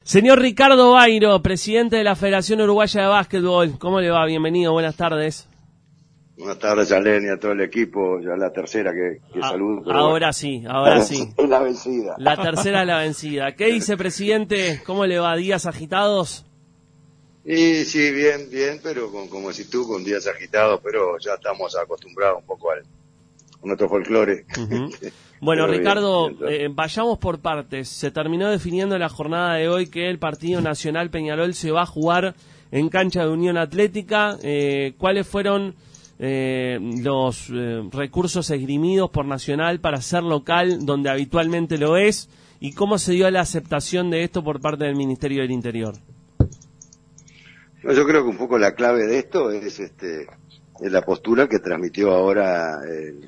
Señor Ricardo Bairo, presidente de la Federación Uruguaya de Básquetbol, ¿cómo le va? Bienvenido, buenas tardes. Buenas tardes, Alén, y a todo el equipo. Ya la tercera que saludo. Pero ahora bueno, sí. Es la vencida. La tercera es la vencida. ¿Qué dice, presidente? ¿Cómo le va? ¿Días agitados? Y sí, bien, pero como decís tú, con días agitados, pero ya estamos acostumbrados un poco a nuestro folclore. Uh-huh. Bueno, pero Ricardo, bien, vayamos por partes. Se terminó definiendo la jornada de hoy que el partido Nacional Peñarol se va a jugar en cancha de Unión Atlética. ¿Cuáles fueron los recursos esgrimidos por Nacional para ser local donde habitualmente lo es? ¿Y cómo se dio la aceptación de esto por parte del Ministerio del Interior? No, yo creo que un poco la clave de esto es la postura que transmitió ahora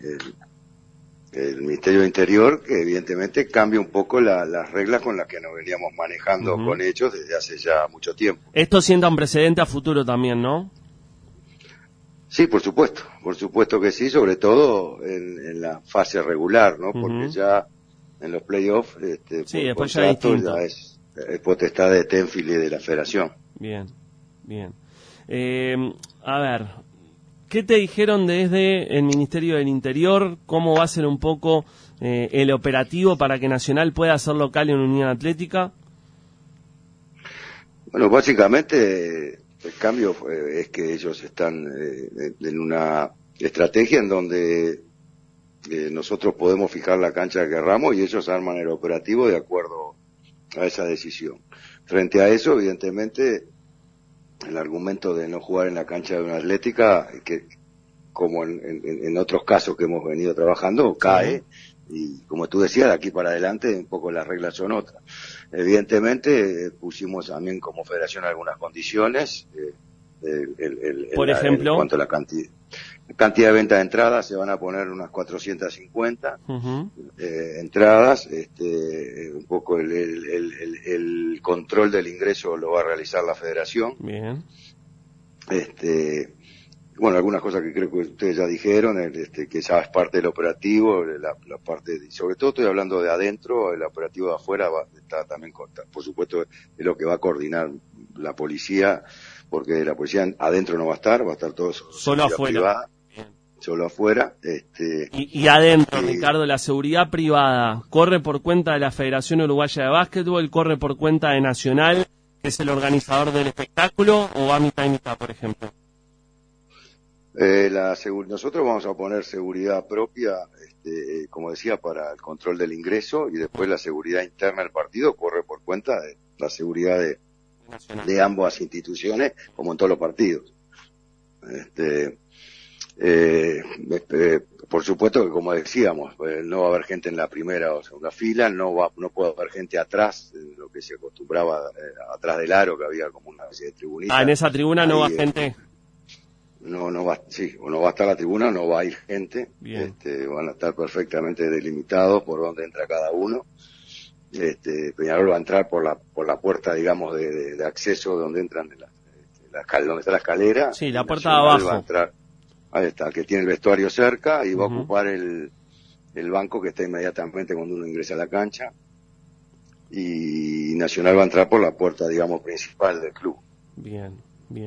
el Ministerio del Interior, que evidentemente cambia un poco las reglas con las que nos veníamos manejando uh-huh. con hechos desde hace ya mucho tiempo. Esto sienta un precedente a futuro también, ¿no? Sí, por supuesto que sí, sobre todo en la fase regular, ¿no? Uh-huh. Porque ya en los playoffs, sí, después ya es potestad de Tenfield y de la Federación. Bien. A ver, ¿qué te dijeron desde el Ministerio del Interior? ¿Cómo va a ser un poco el operativo para que Nacional pueda ser local en Unión Atlética? Bueno, básicamente el cambio es que ellos están en una estrategia en donde nosotros podemos fijar la cancha que querramos y ellos arman el operativo de acuerdo a esa decisión. Frente a eso, evidentemente, el argumento de no jugar en la cancha de una Atlética, que como en otros casos que hemos venido trabajando, cae, y como tú decías, de aquí para adelante un poco las reglas son otras. Evidentemente pusimos también como federación algunas condiciones, por ejemplo, en cuanto a la cantidad de venta de entradas, se van a poner unas 450 uh-huh. Entradas, un poco el control del ingreso lo va a realizar la federación. Bien. Bueno, algunas cosas que creo que ustedes ya dijeron, que ya es parte del operativo, la parte sobre todo estoy hablando de adentro, el operativo de afuera está también, por supuesto, es lo que va a coordinar la policía, porque la policía adentro no va a estar todo solo afuera. Privada, solo afuera. Y adentro, Ricardo, la seguridad privada, ¿corre por cuenta de la Federación Uruguaya de Básquetbol, corre por cuenta de Nacional, que es el organizador del espectáculo, o va mitad y mitad, por ejemplo? Nosotros vamos a poner seguridad propia, como decía, para el control del ingreso, y después la seguridad interna del partido corre por cuenta de la seguridad de ambas instituciones, como en todos los partidos. Por supuesto que, como decíamos, no va a haber gente en la primera o segunda fila, no puede haber gente atrás, lo que se acostumbraba atrás del aro, que había como una especie de tribunita. En esa tribuna no va gente. No va a estar la tribuna, no va a ir gente. Van a estar perfectamente delimitados por dónde entra cada uno. Peñarol va a entrar por la puerta, digamos, de acceso donde entran donde está la escalera. Sí, la puerta de abajo. Va a entrar, ahí está, que tiene el vestuario cerca y va a ocupar el banco que está inmediatamente cuando uno ingresa a la cancha. Y Nacional va a entrar por la puerta, digamos, principal del club. Bien.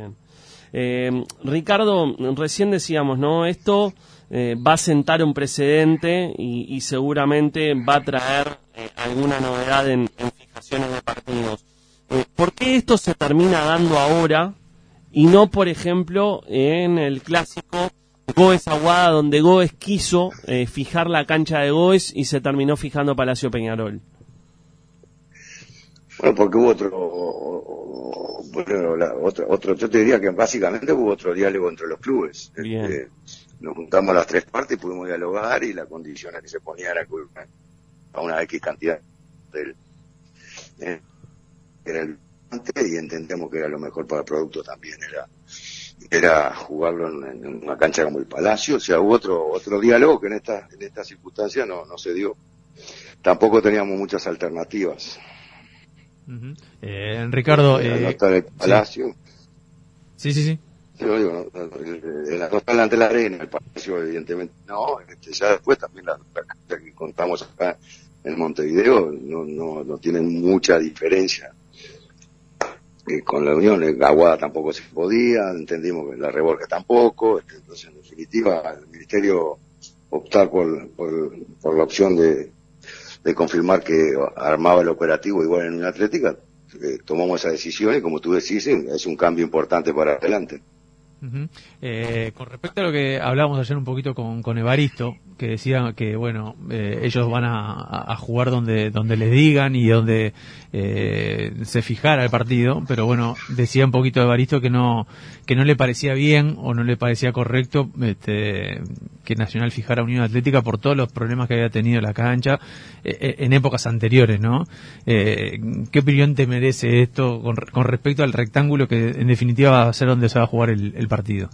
Ricardo, recién decíamos, ¿no? Esto va a sentar un precedente y seguramente va a traer alguna novedad en fijaciones de partidos. ¿Por qué esto se termina dando ahora y no, por ejemplo, en el clásico Goes Aguada, donde Goes quiso fijar la cancha de Goes y se terminó fijando Palacio Peñarol? Bueno, porque hubo otro, yo te diría que básicamente hubo otro diálogo entre los clubes. Nos juntamos las tres partes y pudimos dialogar, y la condición que se ponía era a una X cantidad era el y entendemos que era lo mejor para el producto también, era jugarlo en una cancha como el Palacio. O sea, hubo otro diálogo que en esta circunstancia no se dio. Tampoco teníamos muchas alternativas. Uh-huh. Ricardo, no está el Palacio. Sí. Yo digo, no está delante de la arena, el Palacio evidentemente no. Ya después también la cancha que contamos acá en Montevideo no tienen mucha diferencia con la Unión, Aguada tampoco se podía, entendimos que la Reborja tampoco, entonces en definitiva el Ministerio optar por la opción de confirmar que armaba el operativo igual en una Atlética, tomamos esa decisión y como tú decís, es un cambio importante para adelante. Uh-huh. Con respecto a lo que hablábamos ayer un poquito con Evaristo, que decía que bueno, ellos van a jugar donde les digan y donde se fijara el partido, pero bueno, decía un poquito Evaristo que no le parecía bien o no le parecía correcto que Nacional fijara Unión Atlética por todos los problemas que había tenido la cancha en épocas anteriores, ¿no? ¿Qué opinión te merece esto con respecto al rectángulo que en definitiva va a ser donde se va a jugar el partido?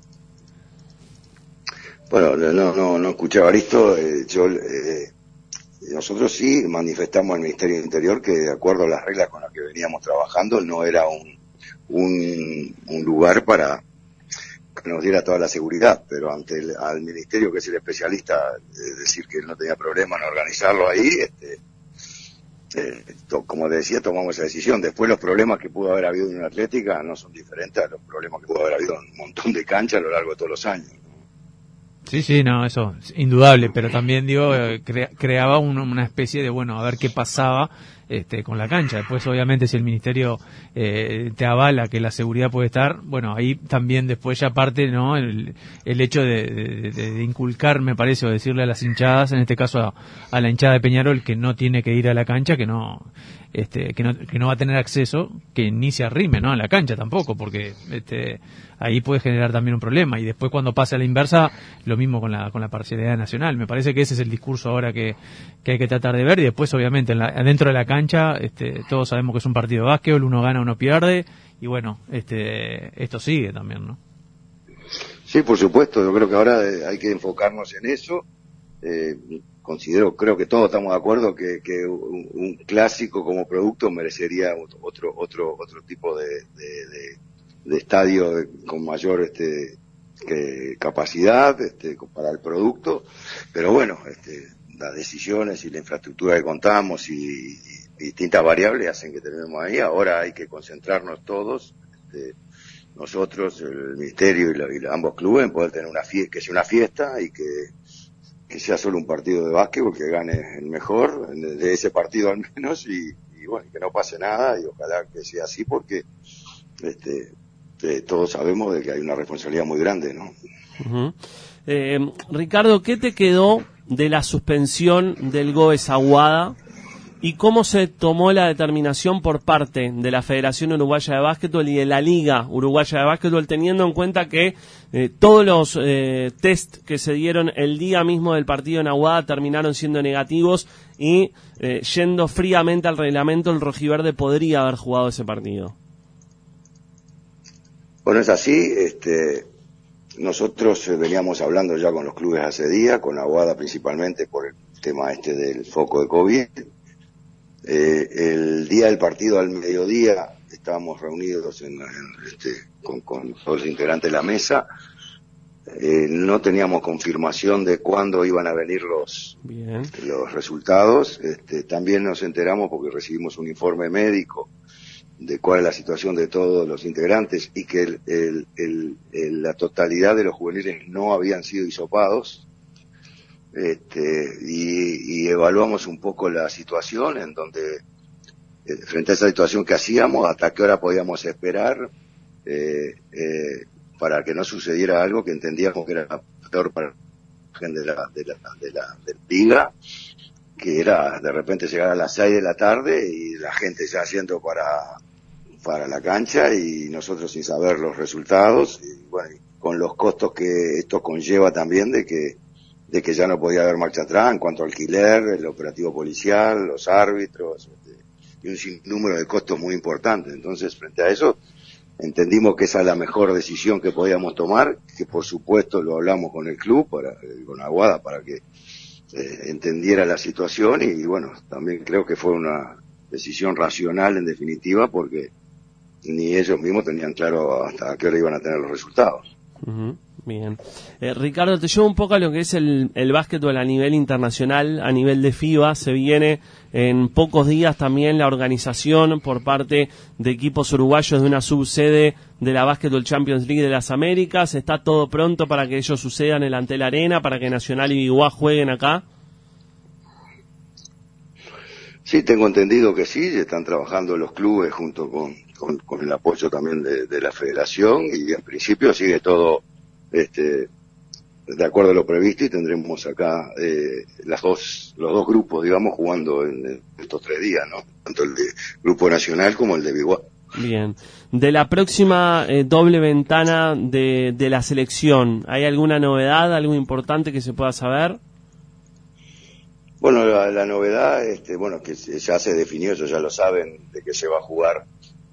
Bueno, no escuché a Evaristo. Nosotros sí manifestamos al Ministerio del Interior que de acuerdo a las reglas con las que veníamos trabajando no era un lugar para que nos diera toda la seguridad, pero al Ministerio, que es el especialista, decir que él no tenía problema en organizarlo ahí, como te decía, tomamos esa decisión. Después los problemas que pudo haber habido en una Atlética no son diferentes a los problemas que pudo haber habido en un montón de canchas a lo largo de todos los años. Sí, no, eso es indudable, pero también digo, creaba una especie de, bueno, a ver qué pasaba con la cancha. Después, obviamente, si el Ministerio te avala que la seguridad puede estar, bueno, ahí también después ya parte, ¿no? El hecho de inculcar, me parece, o decirle a las hinchadas, en este caso a la hinchada de Peñarol, que no tiene que ir a la cancha, que no va a tener acceso, que ni se arrime, ¿no? A la cancha tampoco, porque ahí puede generar también un problema. Y después cuando pase a la inversa, lo mismo con la parcialidad nacional. Me parece que ese es el discurso ahora que hay que tratar de ver. Y después, obviamente, adentro de la cancha, todos sabemos que es un partido de básquetbol, uno gana, uno pierde, y bueno, esto sigue también, ¿no? Sí, por supuesto. Yo creo que ahora hay que enfocarnos en eso. Creo que todos estamos de acuerdo que un clásico como producto merecería otro tipo de estadio con mayor capacidad para el producto, pero bueno, las decisiones y la infraestructura que contamos y distintas variables hacen que terminemos ahí. Ahora hay que concentrarnos todos, nosotros, el Ministerio y ambos clubes, en poder tener que sea una fiesta y que sea solo un partido de básquetbol, que gane el mejor de ese partido al menos, y bueno, que no pase nada, y ojalá que sea así, porque todos sabemos de que hay una responsabilidad muy grande, ¿no? Uh-huh. Ricardo, ¿qué te quedó de la suspensión del Goes Aguada y cómo se tomó la determinación por parte de la Federación Uruguaya de Básquetbol y de la Liga Uruguaya de Básquetbol, teniendo en cuenta que todos los test que se dieron el día mismo del partido en Aguada terminaron siendo negativos y yendo fríamente al reglamento, el rojiverde podría haber jugado ese partido? Bueno, es así. Nosotros veníamos hablando ya con los clubes hace días, con Aguada principalmente por el tema del foco de COVID. El día del partido al mediodía estábamos reunidos con todos los integrantes de la mesa. No teníamos confirmación de cuándo iban a venir los resultados. También nos enteramos porque recibimos un informe médico de cuál es la situación de todos los integrantes y que la totalidad de los juveniles no habían sido hisopados. Y evaluamos un poco la situación en donde, frente a esa situación que hacíamos, hasta qué hora podíamos esperar para que no sucediera algo que entendíamos que era peor para la gente de la liga, que era de repente llegar a las 6 de la tarde y la gente ya haciendo para la cancha y nosotros sin saber los resultados, y bueno, con los costos que esto conlleva también de que ya no podía haber marcha atrás en cuanto a alquiler, el operativo policial, los árbitros, y un sinnúmero de costos muy importantes. Entonces, frente a eso, entendimos que esa es la mejor decisión que podíamos tomar, que por supuesto lo hablamos con el club, con Aguada, para que entendiera la situación, y bueno, también creo que fue una decisión racional en definitiva, porque ni ellos mismos tenían claro hasta qué hora iban a tener los resultados. Uh-huh. Bien. Ricardo, te llevo un poco a lo que es el básquetbol a nivel internacional, a nivel de FIBA. Se viene en pocos días también la organización por parte de equipos uruguayos de una subsede de la Basketball Champions League de las Américas. ¿Está todo pronto para que ello suceda en el Antel Arena, para que Nacional y Biguá jueguen acá? Sí, tengo entendido que sí, están trabajando los clubes junto con el apoyo también de la federación, y en principio sigue todo de acuerdo a lo previsto, y tendremos acá los dos grupos, digamos, jugando en estos 3 días, ¿no? Tanto el de Grupo Nacional como el de Biguá. Bien. De la próxima doble ventana de la selección, ¿hay alguna novedad, algo importante que se pueda saber? Bueno, la novedad, bueno, que ya se definió, ellos ya lo saben, de que se va a jugar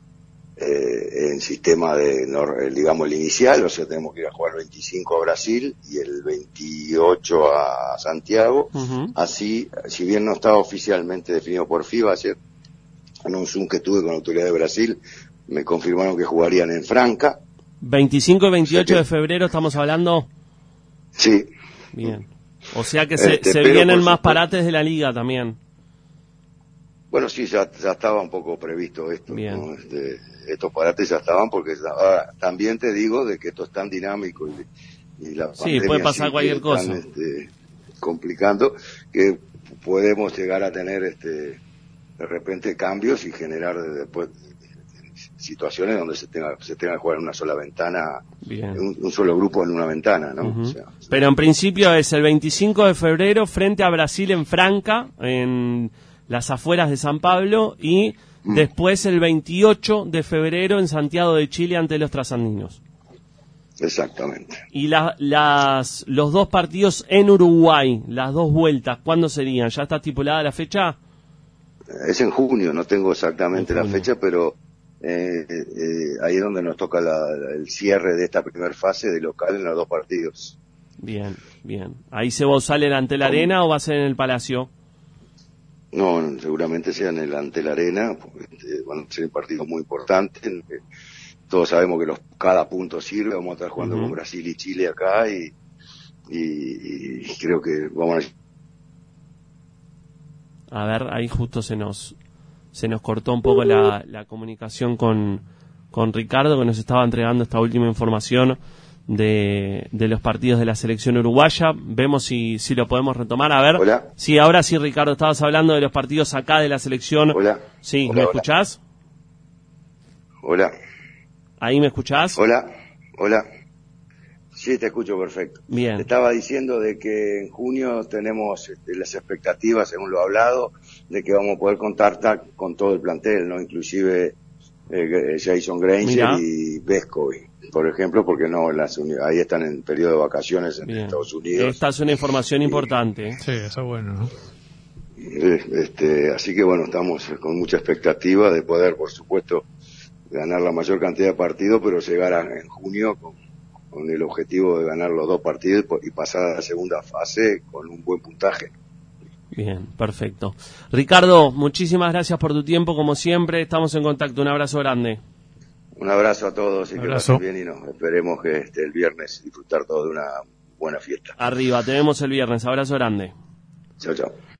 en sistema digamos, el inicial, o sea, tenemos que ir a jugar el 25 a Brasil y el 28 a Santiago. Así, si bien no estaba oficialmente definido por FIBA, ayer en un Zoom que tuve con la autoridad de Brasil, me confirmaron que jugarían en Franca. 25 y 28 de febrero estamos hablando. Sí. Bien. O sea que se vienen más parates de la liga también. Bueno, sí, ya estaba un poco previsto esto, Bien. ¿no? Estos parates ya estaban, porque ahora también te digo de que esto es tan dinámico y la pandemia sí, puede pasar cualquier cosa. Complicando, que podemos llegar a tener de repente cambios y generar después situaciones donde se tenga que jugar en una sola ventana, un solo grupo en una ventana, ¿no? O sea, pero en principio es el 25 de febrero frente a Brasil en Franca, en las afueras de San Pablo, y después el 28 de febrero en Santiago de Chile ante los trasandinos. Exactamente. Y los dos partidos en Uruguay, las dos vueltas, ¿cuándo serían? ¿Ya está estipulada la fecha? Es en junio, no tengo exactamente la fecha, pero ahí es donde nos toca el cierre de esta primera fase de local en los 2 partidos. Bien, bien. ¿Ahí se sale el Antel Arena o va a ser en el Palacio? No, seguramente sea en el Antel Arena, porque van a ser partidos muy importantes. Todos sabemos que cada punto sirve. Vamos a estar jugando con Brasil y Chile acá, y creo que vamos a ver, ahí justo se nos cortó un poco la comunicación con Ricardo, que nos estaba entregando esta última información de los partidos de la selección uruguaya. Vemos si lo podemos retomar. A ver. Hola. Sí, ahora sí, Ricardo, estabas hablando de los partidos acá de la selección. Hola. Sí, hola, ¿me escuchás? Hola. ¿Ahí me escuchás? Hola. Sí, te escucho perfecto. Bien. Te estaba diciendo de que en junio tenemos las expectativas, según lo hablado, de que vamos a poder contar con todo el plantel, ¿no? Inclusive Jason Granger y Vescovi, por ejemplo, porque no, ahí están en periodo de vacaciones en Estados Unidos. Esta es una información importante. Sí, eso es bueno, ¿no? Así que bueno, estamos con mucha expectativa de poder, por supuesto, ganar la mayor cantidad de partidos, pero llegar en junio con el objetivo de ganar los 2 partidos y pasar a la segunda fase con un buen puntaje. Bien, perfecto. Ricardo, muchísimas gracias por tu tiempo, como siempre. Estamos en contacto. Un abrazo grande. Un abrazo a todos y que pasen bien, y nos esperemos que el viernes disfrutar todos de una buena fiesta. Arriba, te vemos el viernes. Abrazo grande. Chao, chao.